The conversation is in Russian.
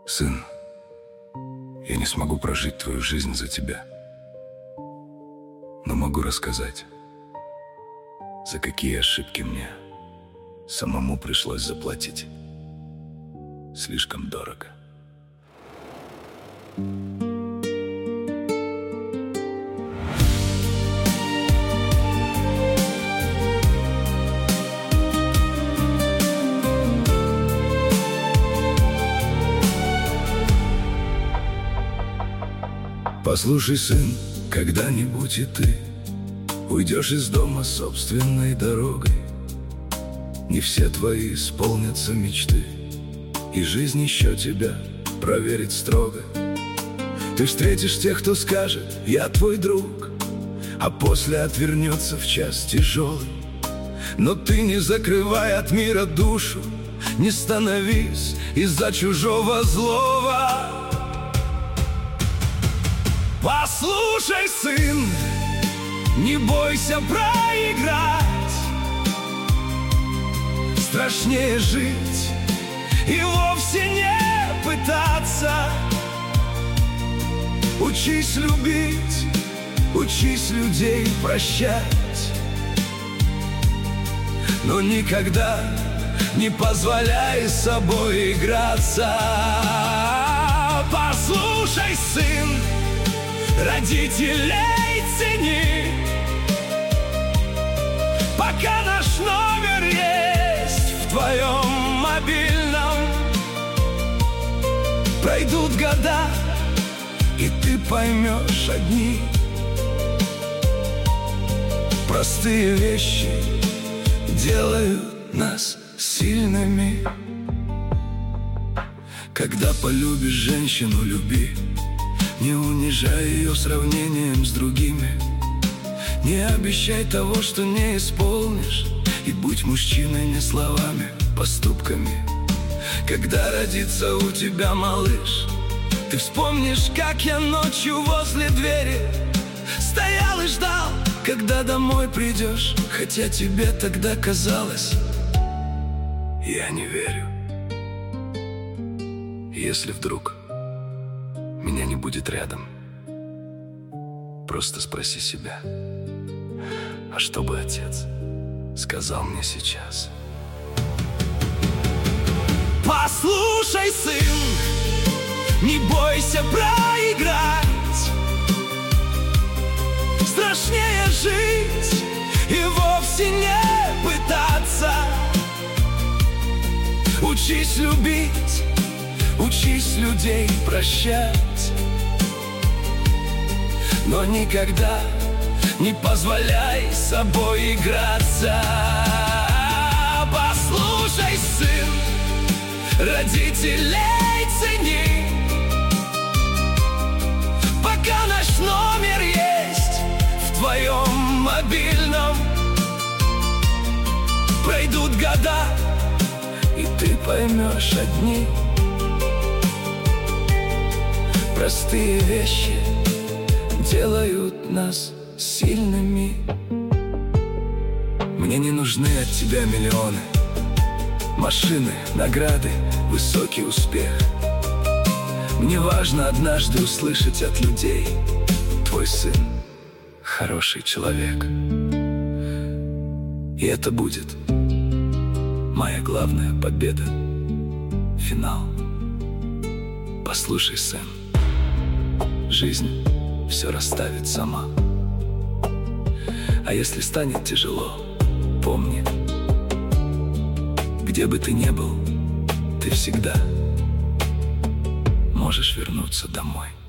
Сын, я не смогу прожить твою жизнь за тебя, но могу рассказать, за какие ошибки мне самому пришлось заплатить. Слишком дорого. Послушай, сын, когда-нибудь и ты уйдешь из дома собственной дорогой. Не все твои исполнятся мечты, и жизнь еще тебя проверит строго. Ты встретишь тех, кто скажет: я твой друг, а после отвернется в час тяжелый. Но ты не закрывай от мира душу, не становись из-за чужого злого. Послушай, сын, не бойся проиграть. Страшнее жить и вовсе не пытаться. Учись любить, учись людей прощать, но никогда не позволяй с собой играться. Послушай, сын, родителей цени, пока наш номер есть в твоем мобильном. Пройдут года, и ты поймешь одни простые вещи делают нас сильными. Когда полюбишь женщину, люби, не унижай ее сравнением с другими. Не обещай того, что не исполнишь, и будь мужчиной не словами, поступками. Когда родится у тебя малыш, ты вспомнишь, как я ночью возле двери стоял и ждал, когда домой придешь, хотя тебе тогда казалось: я не верю. Если вдруг меня не будет рядом, просто спроси себя: а что бы отец сказал мне сейчас? Послушай, сын, не бойся проиграть. Страшнее жить и вовсе не пытаться. Учись любить, учись людей прощать, но никогда не позволяй с собой играться. Послушай, сын, родителей цени, пока наш номер есть в твоем мобильном. Пройдут года, и ты поймешь одни простые вещи делают нас сильными. Мне не нужны от тебя миллионы, машины, награды, высокий успех. Мне важно однажды услышать от людей: твой сын хороший человек. И это будет моя главная победа, финал. Послушай, сын, жизнь все расставит сама. А если станет тяжело, помни, где бы ты ни был, ты всегда можешь вернуться домой.